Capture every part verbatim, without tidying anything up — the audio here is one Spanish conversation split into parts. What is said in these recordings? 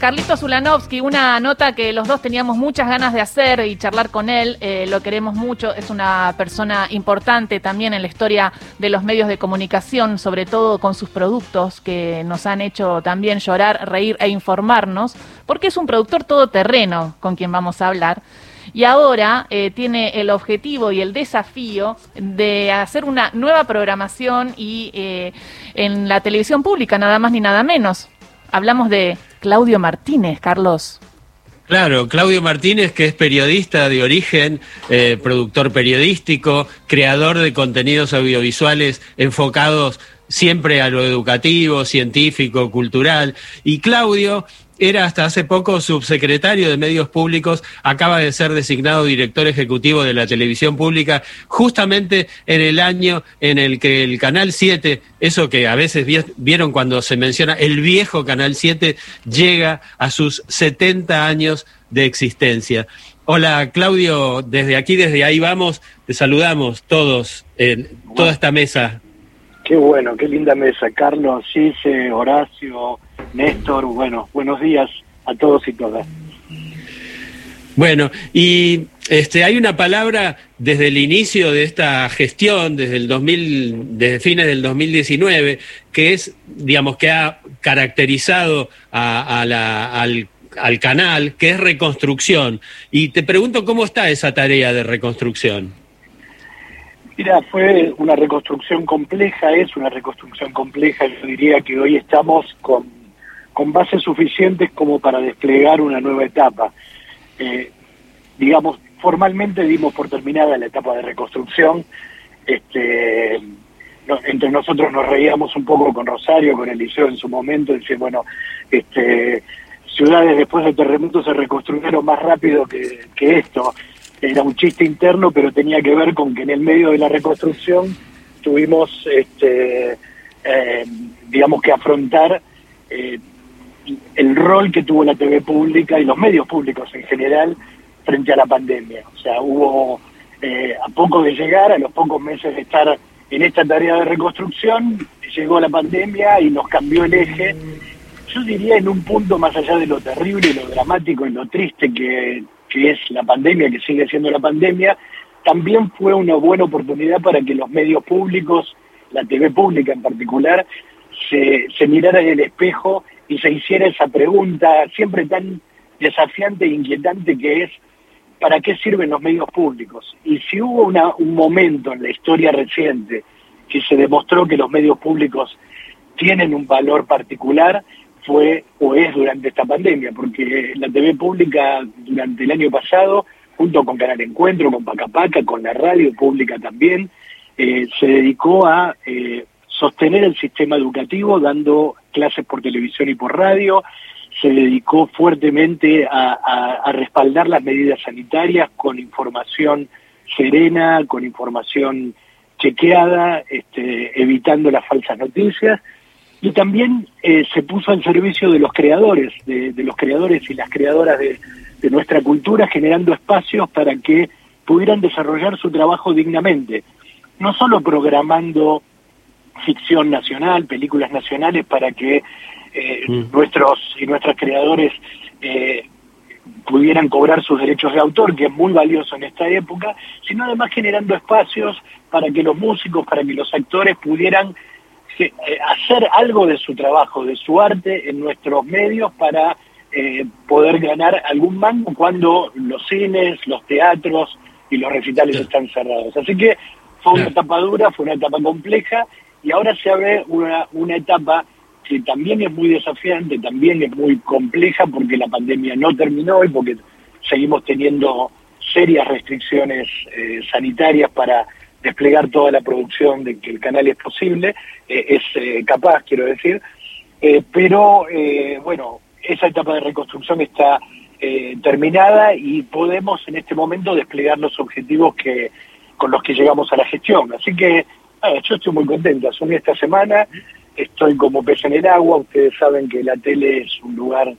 Carlitos Ulanovsky, una nota que los dos teníamos muchas ganas de hacer y charlar con él, eh, lo queremos mucho, es una persona importante también en la historia de los medios de comunicación, sobre todo con sus productos que nos han hecho también llorar, reír e informarnos, porque es un productor todoterreno con quien vamos a hablar. Y ahora eh, tiene el objetivo y el desafío de hacer una nueva programación y eh, en la televisión pública, nada más ni nada menos. Hablamos de Claudio Martínez, Carlos. Claro, Claudio Martínez, que es periodista de origen, eh, productor periodístico, creador de contenidos audiovisuales enfocados siempre a lo educativo, científico, cultural. Y Claudio era hasta hace poco subsecretario de Medios Públicos, acaba de ser designado director ejecutivo de la televisión pública, justamente en el año en el que el Canal siete, eso que a veces vieron cuando se menciona el viejo Canal siete, llega a sus setenta años de existencia. Hola Claudio, desde aquí, desde Ahí Vamos, te saludamos todos en toda esta mesa. Qué bueno, qué linda mesa, Carlos, Gise, Horacio, Néstor, bueno, buenos días a todos y todas. Bueno, y este hay una palabra desde el inicio de esta gestión, desde el dos mil, desde fines del dos mil diecinueve, que es, digamos, que ha caracterizado a, a la, al, al canal, que es reconstrucción. Y te pregunto cómo está esa tarea de reconstrucción. Mira, fue una reconstrucción compleja, es una reconstrucción compleja, yo diría que hoy estamos con, con bases suficientes como para desplegar una nueva etapa. Eh, digamos, formalmente dimos por terminada la etapa de reconstrucción, este, no, entre nosotros nos reíamos un poco con Rosario, con Eliseo en su momento, decir, bueno, este, ciudades después del terremoto se reconstruyeron más rápido que, que esto. Era un chiste interno, pero tenía que ver con que en el medio de la reconstrucción tuvimos, este, eh, digamos, que afrontar eh, el rol que tuvo la T V pública y los medios públicos en general frente a la pandemia. O sea, hubo, eh, a poco de llegar, a los pocos meses de estar en esta tarea de reconstrucción, llegó la pandemia y nos cambió el eje. Yo diría en un punto más allá de lo terrible, lo dramático y lo triste que... que es la pandemia, que sigue siendo la pandemia, también fue una buena oportunidad para que los medios públicos, la T V pública en particular, se, se mirara en el espejo y se hiciera esa pregunta siempre tan desafiante e inquietante que es, ¿para qué sirven los medios públicos? Y si hubo una, un momento en la historia reciente que se demostró que los medios públicos tienen un valor particular, fue o es durante esta pandemia, porque la T V pública durante el año pasado, junto con Canal Encuentro, con Paca Paca, con la radio pública también, eh, se dedicó a eh, sostener el sistema educativo dando clases por televisión y por radio, se dedicó fuertemente a, a, a respaldar las medidas sanitarias con información serena, con información chequeada, este, evitando las falsas noticias. Y también eh, se puso al servicio de los creadores, de, de los creadores y las creadoras de, de nuestra cultura, generando espacios para que pudieran desarrollar su trabajo dignamente. No solo programando ficción nacional, películas nacionales para que eh, mm. nuestros y nuestras creadores eh, pudieran cobrar sus derechos de autor, que es muy valioso en esta época, sino además generando espacios para que los músicos, para que los actores pudieran hacer algo de su trabajo, de su arte en nuestros medios para eh, poder ganar algún mango cuando los cines, los teatros y los recitales sí. están cerrados. Así que fue una sí. etapa dura, fue una etapa compleja y ahora se abre una, una etapa que también es muy desafiante, también es muy compleja porque la pandemia no terminó y porque seguimos teniendo serias restricciones eh, sanitarias para desplegar toda la producción de que el canal es posible, eh, es eh, capaz, quiero decir, eh, pero eh, bueno, esa etapa de reconstrucción está eh, terminada y podemos en este momento desplegar los objetivos que con los que llegamos a la gestión. Así que eh, yo estoy muy contento, asumí esta semana, estoy como pez en el agua, ustedes saben que la tele es un lugar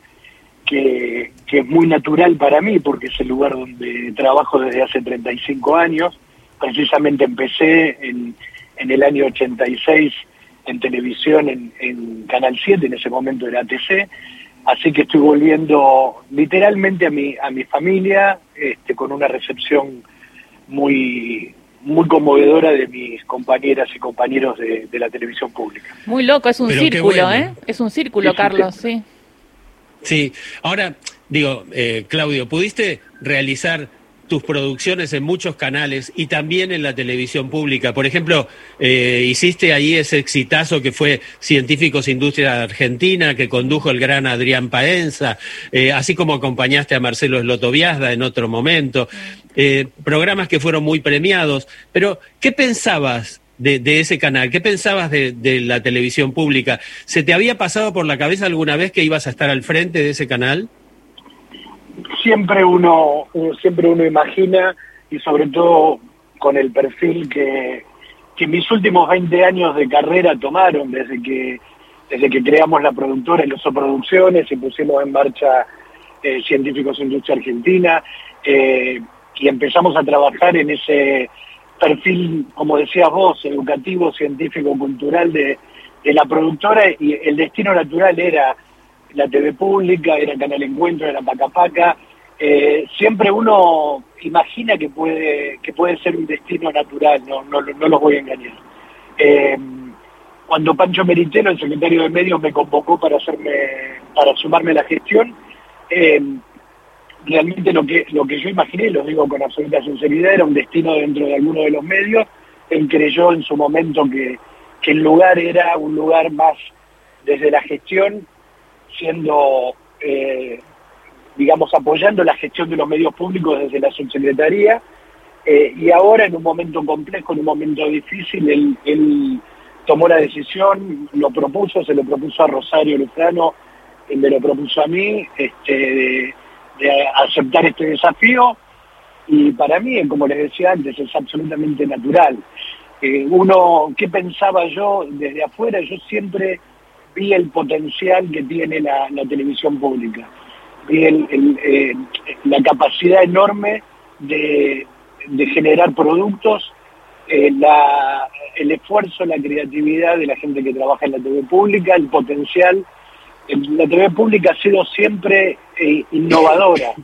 que, que es muy natural para mí, porque es el lugar donde trabajo desde hace treinta y cinco años. Precisamente empecé en, en el año ochenta y seis en televisión, en, en Canal siete, en ese momento era A T C, así que estoy volviendo literalmente a mi a mi familia, este, con una recepción muy muy conmovedora de mis compañeras y compañeros de, de la televisión pública. Muy loco, es un Pero círculo, bueno. ¿eh? Es un círculo, Sí, sí, Carlos, sí. sí. Sí, ahora digo, eh, Claudio, ¿pudiste realizar tus producciones en muchos canales y también en la televisión pública? Por ejemplo, eh, hiciste ahí ese exitazo que fue Científicos Industria Argentina, que condujo el gran Adrián Paenza, eh, así como acompañaste a Marcelo Slotoviazda en otro momento, eh, programas que fueron muy premiados. Pero, ¿qué pensabas De, de ese canal? ¿Qué pensabas de, de la televisión pública? ¿Se te había pasado por la cabeza alguna vez que ibas a estar al frente de ese canal? Siempre uno, uno siempre uno imagina, y sobre todo con el perfil que, que mis últimos veinte años de carrera tomaron, desde que desde que creamos la productora Iloso Producciones y pusimos en marcha eh, Científicos Industria Argentina, eh, y empezamos a trabajar en ese perfil, como decías vos, educativo, científico, cultural de, de la productora, y el destino natural era la T V pública, era Canal Encuentro, era Paca Paca. Eh, siempre uno imagina que puede que puede ser un destino natural, no no, no los voy a engañar. Eh, cuando Pancho Meritelo, el secretario de Medios, me convocó para hacerme para sumarme a la gestión, eh, realmente lo que lo que yo imaginé, lo digo con absoluta sinceridad, era un destino dentro de alguno de los medios. Él creyó en su momento que, que el lugar era un lugar más desde la gestión, siendo, eh, digamos, apoyando la gestión de los medios públicos desde la subsecretaría, eh, y ahora en un momento complejo, en un momento difícil, él, él tomó la decisión, lo propuso, se lo propuso a Rosario Lufrano, él me lo propuso a mí, este, de, de aceptar este desafío, y para mí, como les decía antes, es absolutamente natural. Eh, uno, ¿qué pensaba yo desde afuera? Yo siempre vi el potencial que tiene la, la televisión pública, vi el, el, eh, la capacidad enorme de, de generar productos, eh, la, el esfuerzo, la creatividad de la gente que trabaja en la T V pública, el potencial. La T V pública ha sido siempre eh, innovadora,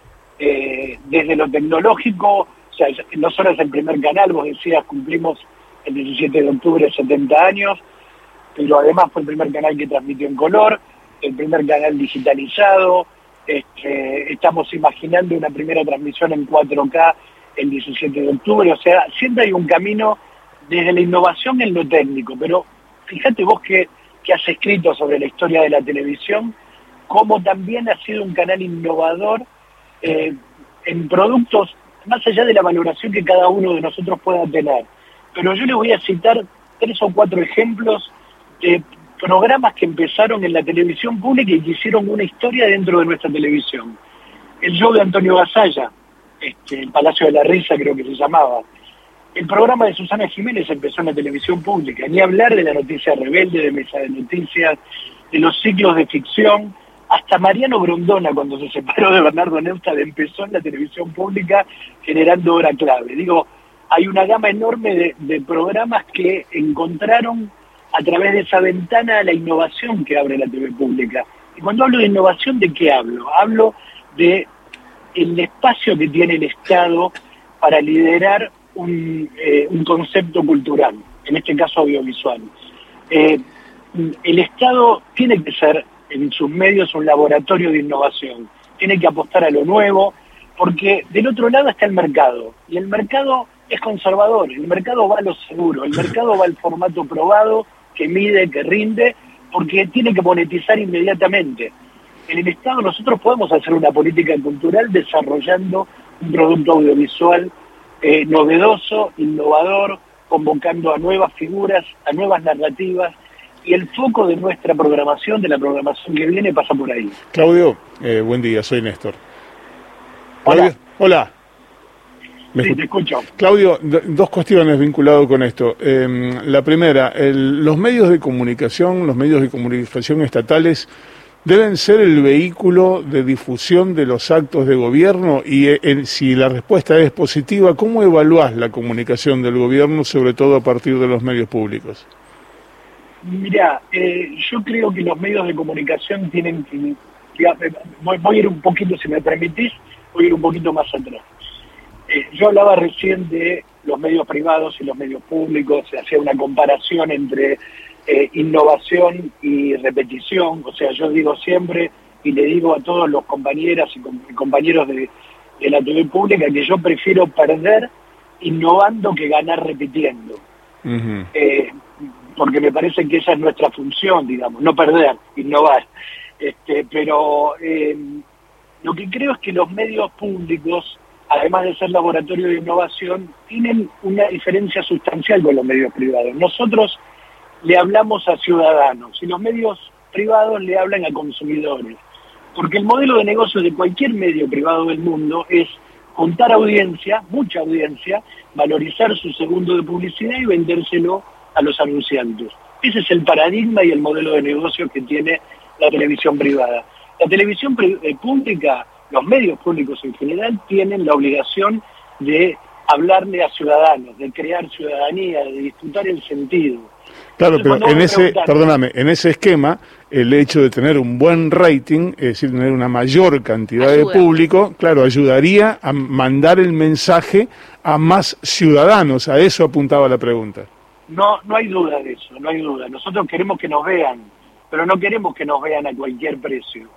eh, desde lo tecnológico. O sea, no solo es el primer canal, vos decías, cumplimos el diecisiete de octubre setenta años, pero además fue el primer canal que transmitió en color, el primer canal digitalizado. Este, estamos imaginando una primera transmisión en cuatro K el diecisiete de octubre, o sea, siempre hay un camino desde la innovación en lo técnico, pero fíjate vos que que has escrito sobre la historia de la televisión, como también ha sido un canal innovador eh, en productos, más allá de la valoración que cada uno de nosotros pueda tener. Pero yo les voy a citar tres o cuatro ejemplos de programas que empezaron en la televisión pública y que hicieron una historia dentro de nuestra televisión. El show de Antonio Gasalla, este, el Palacio de la Risa creo que se llamaba. El programa de Susana Jiménez empezó en la televisión pública, ni hablar de la noticia rebelde, de Mesa de Noticias, de los ciclos de ficción. Hasta Mariano Grondona, cuando se separó de Bernardo Neustadt, empezó en la televisión pública generando hora clave. Digo, hay una gama enorme de, de programas que encontraron a través de esa ventana la innovación que abre la T V pública. Y cuando hablo de innovación, ¿de qué hablo? Hablo de el espacio que tiene el Estado para liderar Un, eh, un concepto cultural, en este caso audiovisual. Eh, el Estado tiene que ser en sus medios un laboratorio de innovación, tiene que apostar a lo nuevo, porque del otro lado está el mercado, y el mercado es conservador, el mercado va a lo seguro, el mercado va al formato probado, que mide, que rinde, porque tiene que monetizar inmediatamente. En el Estado nosotros podemos hacer una política cultural desarrollando un producto audiovisual Eh, novedoso, innovador, convocando a nuevas figuras, a nuevas narrativas, y el foco de nuestra programación, de la programación que viene, pasa por ahí. Claudio, eh, buen día, soy Néstor. Hola. Claudio, hola. ¿Me Sí, escuch- te escucho. Claudio, d- dos cuestiones vinculadas con esto. Eh, la primera, el- los medios de comunicación, los medios de comunicación estatales, ¿deben ser el vehículo de difusión de los actos de gobierno? Y eh, el- si la respuesta es positiva, ¿cómo evaluás la comunicación del gobierno, sobre todo a partir de los medios públicos? Mirá, eh, yo creo que los medios de comunicación tienen que voy, voy a ir un poquito, si me permitís, voy a ir un poquito más atrás. Eh, yo hablaba recién de los medios privados y los medios públicos, se hacía una comparación entre eh, innovación y repetición, o sea, yo digo siempre, y le digo a todos los compañeras y, com- y compañeros de, de la T V pública, que yo prefiero perder innovando que ganar repitiendo. Uh-huh. Eh, porque me parece que esa es nuestra función, digamos, no perder, innovar. Este, pero eh, lo que creo es que los medios públicos, además de ser laboratorio de innovación, tienen una diferencia sustancial con los medios privados. Nosotros le hablamos a ciudadanos y los medios privados le hablan a consumidores. Porque el modelo de negocio de cualquier medio privado del mundo es juntar audiencia, mucha audiencia, valorizar su segundo de publicidad y vendérselo a los anunciantes. Ese es el paradigma y el modelo de negocio que tiene la televisión privada. La televisión pri- eh, pública, los medios públicos en general, tienen la obligación de hablarle a ciudadanos, de crear ciudadanía, de disputar el sentido. Claro, Entonces, pero en ese, perdóname, en ese esquema, el hecho de tener un buen rating, es decir, tener una mayor cantidad Ayuda. de público, claro, ayudaría a mandar el mensaje a más ciudadanos. A eso apuntaba la pregunta. No, no hay duda de eso, no hay duda. Nosotros queremos que nos vean, pero no queremos que nos vean a cualquier precio.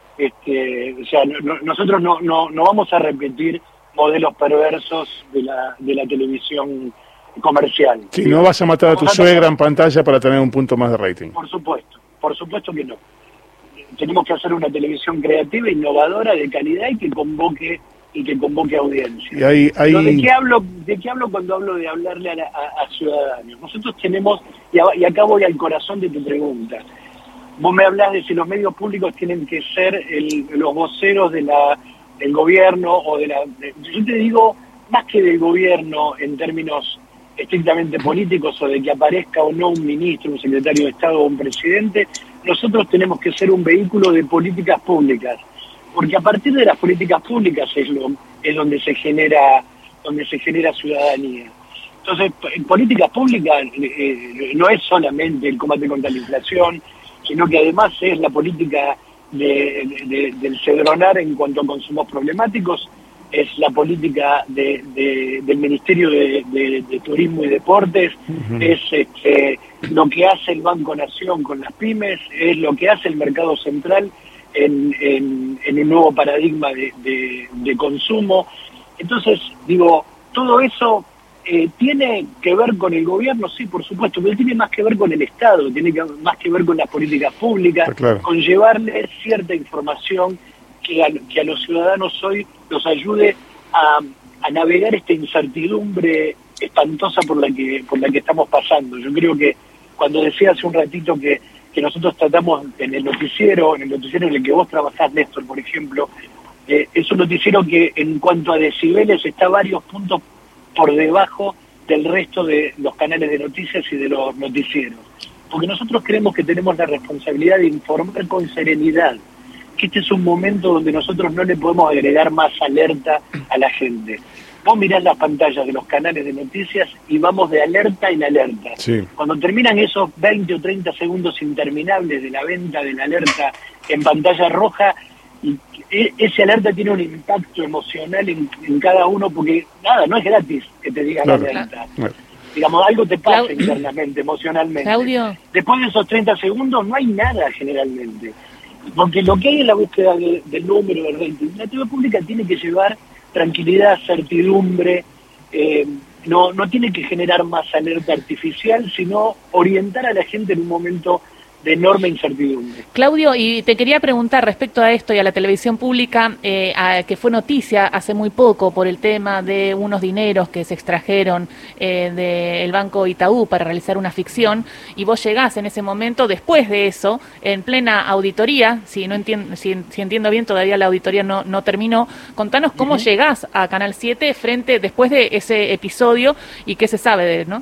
Este, o sea, no, nosotros no, no, no vamos a repetir modelos perversos de la, de la televisión comercial. Sí, no vas a matar a tu suegra en pantalla para tener un punto más de rating. Por supuesto, por supuesto que no. Tenemos que hacer una televisión creativa, innovadora, de calidad y que convoque y que convoque audiencia. Y hay, hay... ¿De qué hablo? ¿De qué hablo cuando hablo de hablarle a, la, a, a ciudadanos? Nosotros tenemos, y, a, y acá voy al corazón de tu pregunta. Vos me hablás de si los medios públicos tienen que ser el, los voceros de la, del gobierno o de la... De, yo te digo, más que del gobierno en términos estrictamente políticos o de que aparezca o no un ministro, un secretario de Estado o un presidente, nosotros tenemos que ser un vehículo de políticas públicas, porque a partir de las políticas públicas es lo es donde se genera donde se genera ciudadanía. Entonces, en políticas públicas eh, no es solamente el combate contra la inflación, sino que además es la política de, de, del cedronar en cuanto a consumos problemáticos, es la política de, de, del Ministerio de, de, de Turismo y Deportes, uh-huh. es este, lo que hace el Banco Nación con las pymes, es lo que hace el Mercado Central en, en, en un nuevo paradigma de, de, de consumo. Entonces, digo, todo eso eh, tiene que ver con el gobierno, sí, por supuesto, pero tiene más que ver con el Estado, tiene que, más que ver con las políticas públicas, claro. con llevarle cierta información que a, que a los ciudadanos hoy los ayude a, a navegar esta incertidumbre espantosa por la que por la que estamos pasando. Yo creo que cuando decía hace un ratito que, que nosotros tratamos en el noticiero, en el noticiero en el que vos trabajás, Néstor, por ejemplo, eh, es un noticiero que en cuanto a decibeles está varios puntos por debajo del resto de los canales de noticias y de los noticieros. Porque nosotros creemos que tenemos la responsabilidad de informar con serenidad, que este es un momento donde nosotros no le podemos agregar más alerta a la gente. Vos mirás las pantallas de los canales de noticias y vamos de alerta en alerta. Sí. Cuando terminan esos veinte o treinta segundos interminables de la venta de la alerta en pantalla roja, y ese alerta tiene un impacto emocional en, en cada uno, porque nada, no es gratis que te digan claro. alerta. Bueno. Digamos, algo te pasa Clau... internamente, emocionalmente. Claudio. Después de esos treinta segundos no hay nada generalmente. Porque lo que hay en la búsqueda de, del número, del rating, la T V pública tiene que llevar tranquilidad, certidumbre, eh, no, no tiene que generar más alerta artificial, sino orientar a la gente en un momento de enorme incertidumbre. Claudio, y te quería preguntar respecto a esto y a la televisión pública, eh, a, que fue noticia hace muy poco por el tema de unos dineros que se extrajeron eh, del Banco Itaú para realizar una ficción, y vos llegás en ese momento, después de eso, en plena auditoría, si no entiendo, si, si entiendo bien, todavía la auditoría no, no terminó. Contanos cómo uh-huh. llegás a Canal siete frente, después de ese episodio, y qué se sabe de él, ¿no?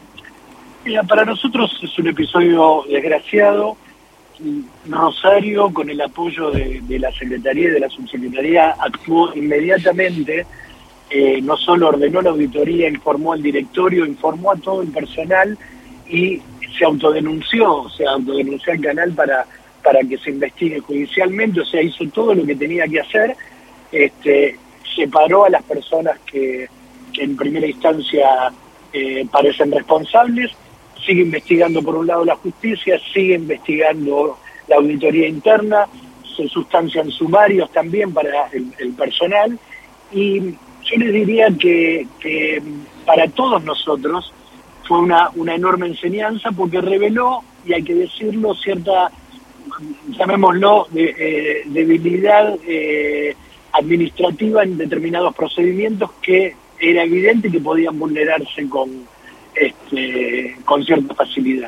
Mira, para nosotros es un episodio desgraciado. Rosario, con el apoyo de, de la Secretaría y de la Subsecretaría, actuó inmediatamente, eh, no solo ordenó la auditoría, informó al directorio, informó a todo el personal y se autodenunció, se autodenunció al canal para, para que se investigue judicialmente, o sea, hizo todo lo que tenía que hacer, este, separó a las personas que, que en primera instancia eh, parecen responsables, sigue investigando por un lado la justicia, sigue investigando la auditoría interna, se sustancian sumarios también para el, el personal, y yo les diría que, que para todos nosotros fue una, una enorme enseñanza, porque reveló, y hay que decirlo, cierta, llamémoslo, de, eh, debilidad eh, administrativa en determinados procedimientos que era evidente que podían vulnerarse con, este, con cierta facilidad.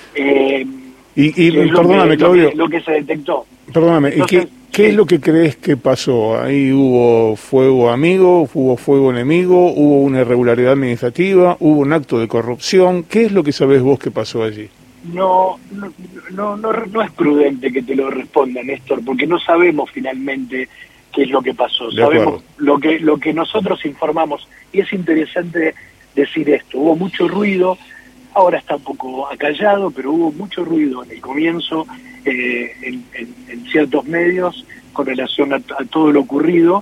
Eh, y, y lo perdóname, que, Claudio. Lo que, lo que se detectó. Perdóname, Entonces, ¿y qué, qué es lo que crees que pasó? ¿Ahí hubo fuego amigo, hubo fuego enemigo, hubo una irregularidad administrativa, hubo un acto de corrupción? ¿Qué es lo que sabés vos que pasó allí? No, no, no, no, no es prudente que te lo responda, Néstor, porque no sabemos finalmente qué es lo que pasó. De Sabemos acuerdo. lo que, lo que nosotros informamos, y es interesante decir esto. Hubo mucho ruido, ahora está un poco acallado, pero hubo mucho ruido en el comienzo eh, en, en, en ciertos medios con relación a, a todo lo ocurrido,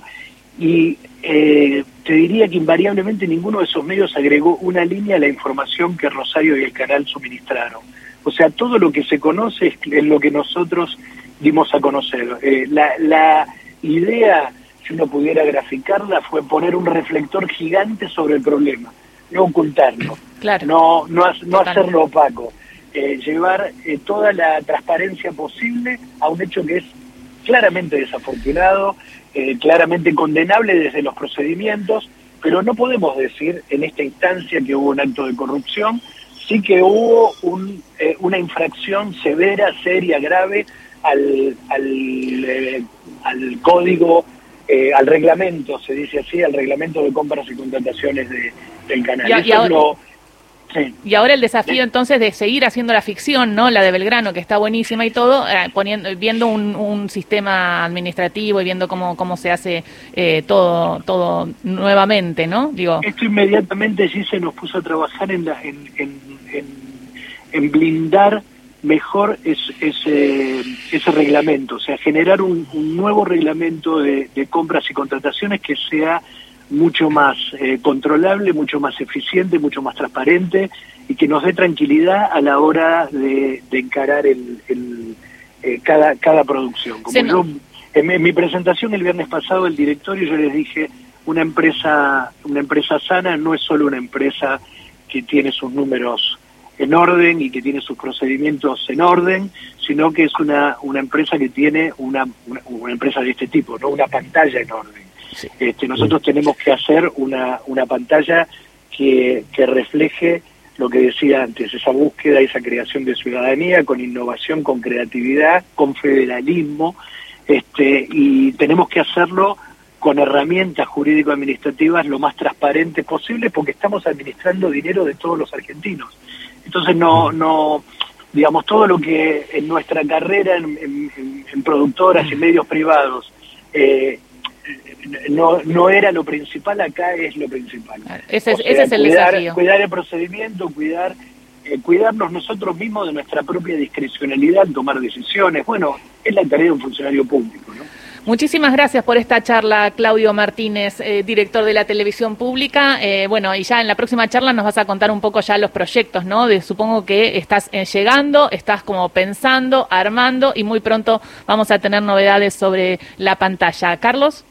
y eh, te diría que invariablemente ninguno de esos medios agregó una línea a la información que Rosario y el canal suministraron. O sea, todo lo que se conoce es, es lo que nosotros dimos a conocer. Eh, la, la idea, si uno pudiera graficarla, fue poner un reflector gigante sobre el problema, no ocultarlo, Claro. no, no, no hacerlo opaco, eh, llevar eh, toda la transparencia posible a un hecho que es claramente desafortunado, eh, claramente condenable desde los procedimientos, pero no podemos decir en esta instancia que hubo un acto de corrupción. Sí que hubo un, eh, una infracción severa, seria, grave al, al, eh, al código, eh, al reglamento, se dice así, al reglamento de compras y contrataciones de, del canal. Y, Eso y ahora, es lo, sí. y ahora el desafío entonces de seguir haciendo la ficción, ¿no? La de Belgrano, que está buenísima y todo, eh, poniendo, viendo un, un sistema administrativo y viendo cómo, cómo se hace eh, todo, todo nuevamente, ¿no? Digo. Esto inmediatamente sí se nos puso a trabajar en, la, en, en, en, en blindar mejor es, ese, ese reglamento, o sea, generar un, un nuevo reglamento de, de compras y contrataciones que sea mucho más eh, controlable, mucho más eficiente, mucho más transparente, y que nos dé tranquilidad a la hora de, de encarar el, el, eh, cada, cada producción. Como Sí, yo, no. en, en mi presentación el viernes pasado del directorio, yo les dije, una empresa, una empresa sana no es solo una empresa que tiene sus números en orden y que tiene sus procedimientos en orden, sino que es una, una empresa que tiene una, una, una empresa de este tipo, no una pantalla en orden. Sí. Este, nosotros tenemos que hacer una, una pantalla que, que refleje lo que decía antes, esa búsqueda, esa creación de ciudadanía, con innovación, con creatividad, con federalismo, este, y tenemos que hacerlo con herramientas jurídico-administrativas lo más transparentes posible, porque estamos administrando dinero de todos los argentinos. Entonces no, no, digamos, todo lo que en nuestra carrera en, en, en productoras y medios privados eh, no, no era lo principal, acá es lo principal. Ese es, O sea, ese es el cuidar, desafío. Cuidar el procedimiento, cuidar, eh, cuidarnos nosotros mismos de nuestra propia discrecionalidad, tomar decisiones. Bueno, es la tarea de un funcionario público, ¿no? Muchísimas gracias por esta charla, Claudio Martínez, eh, director de la televisión pública. Eh, bueno, y ya en la próxima charla nos vas a contar un poco ya los proyectos, ¿no? De, supongo que estás eh, llegando, estás como pensando, armando, y muy pronto vamos a tener novedades sobre la pantalla. Carlos.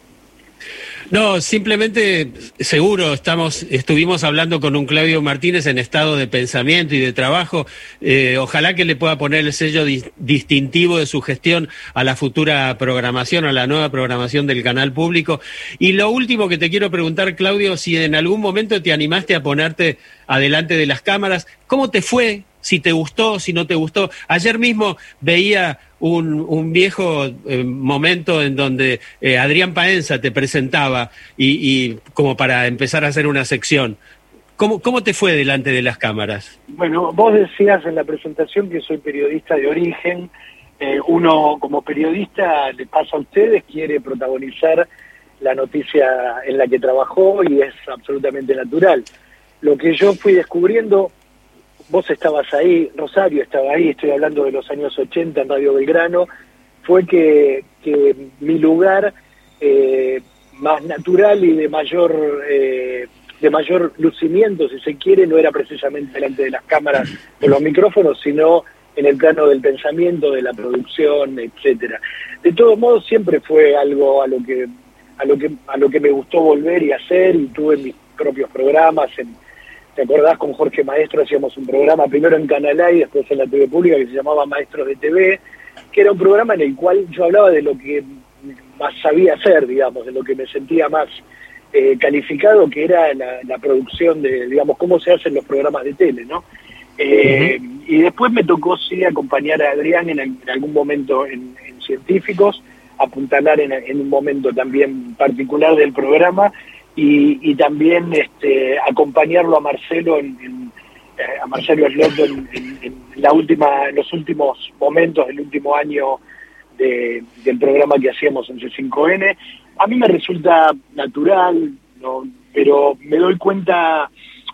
No, simplemente, seguro, estamos, estuvimos hablando con un Claudio Martínez en estado de pensamiento y de trabajo. Eh, ojalá que le pueda poner el sello di- distintivo de su gestión a la futura programación, a la nueva programación del canal público. Y lo último que te quiero preguntar, Claudio, si en algún momento te animaste a ponerte adelante de las cámaras, ¿cómo te fue? Si te gustó, si no te gustó. Ayer mismo veía un, un viejo eh, momento en donde eh, Adrián Paenza te presentaba y, y como para empezar a hacer una sección. ¿Cómo, cómo te fue delante de las cámaras? Bueno, vos decías en la presentación que soy periodista de origen. Eh, uno como periodista, le pasa a ustedes, quiere protagonizar la noticia en la que trabajó y es absolutamente natural. Lo que yo fui descubriendo vos estabas ahí, Rosario estaba ahí, estoy hablando de los años ochenta en Radio Belgrano, fue que, que mi lugar eh, más natural y de mayor eh, de mayor lucimiento, si se quiere, no era precisamente delante de las cámaras o los micrófonos, sino en el plano del pensamiento, de la producción, etcétera. De todos modos, siempre fue algo a lo que a lo que a lo que me gustó volver y hacer, y tuve mis propios programas. En, ¿te acordás? Con Jorge Maestro hacíamos un programa primero en Canal A y después en la T V Pública que se llamaba Maestros de T V, que era un programa en el cual yo hablaba de lo que más sabía hacer, digamos, de lo que me sentía más eh, calificado, que era la, la producción de, digamos, cómo se hacen los programas de tele, ¿no? Eh, uh-huh. Y después me tocó, sí, acompañar a Adrián en, en algún momento en, en Científicos, apuntalar en, en un momento también particular del programa, y, y también este, acompañarlo a Marcelo en, en a Marcelo Slotto en, en, en la última, en los últimos momentos del último año de, del programa que hacíamos en C cinco N. A mí me resulta natural, ¿no? Pero me doy cuenta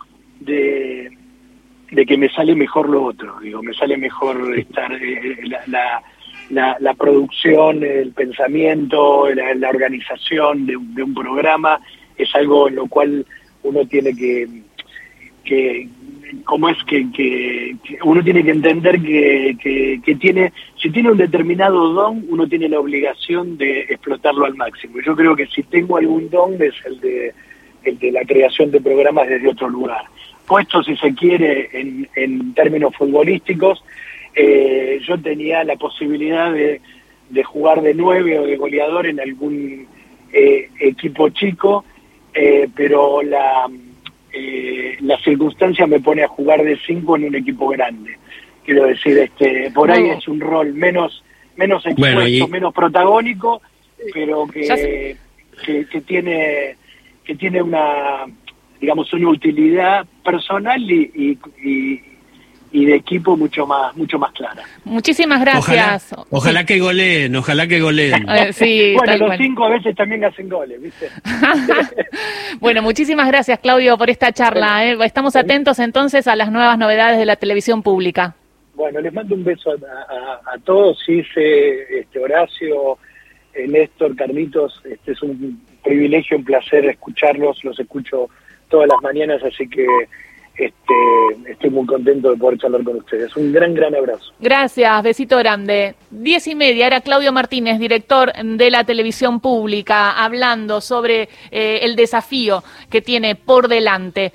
de, de que me sale mejor lo otro, digo, me sale mejor estar eh, la, la, la, la producción, el pensamiento, la, la organización de, de un programa, es algo en lo cual uno tiene que, que cómo es que, que, que uno tiene que entender que, que, que tiene, si tiene un determinado don, uno tiene la obligación de explotarlo al máximo. Yo creo que si tengo algún don es el de, el de la creación de programas desde otro lugar. Puesto, si se quiere, en, en términos futbolísticos, eh, yo tenía la posibilidad de, de jugar de nueve o de goleador en algún eh, equipo chico, eh, pero la... Eh, la circunstancia me pone a jugar de cinco en un equipo grande. Quiero decir, este, por ahí es un rol menos menos expuesto, bueno, y... menos protagónico, pero que, que que tiene que tiene una, digamos, una utilidad personal y, y, y y de equipo mucho más mucho más clara. Muchísimas gracias. Ojalá, ojalá que goleen, ojalá que goleen. Eh, sí, bueno, los cual. cinco a veces también hacen goles, ¿viste? Bueno, muchísimas gracias, Claudio, por esta charla. ¿eh? Estamos atentos entonces a las nuevas novedades de la televisión pública. Bueno, les mando un beso a, a, a todos, Cice, este, Horacio, eh, Néstor, Carlitos. Este es un privilegio, un placer escucharlos, los escucho todas las mañanas, así que Este, estoy muy contento de poder charlar con ustedes. Un gran, gran abrazo. Gracias, besito grande. Diez y media, era Claudio Martínez, director de la televisión pública, hablando sobre eh, el desafío que tiene por delante.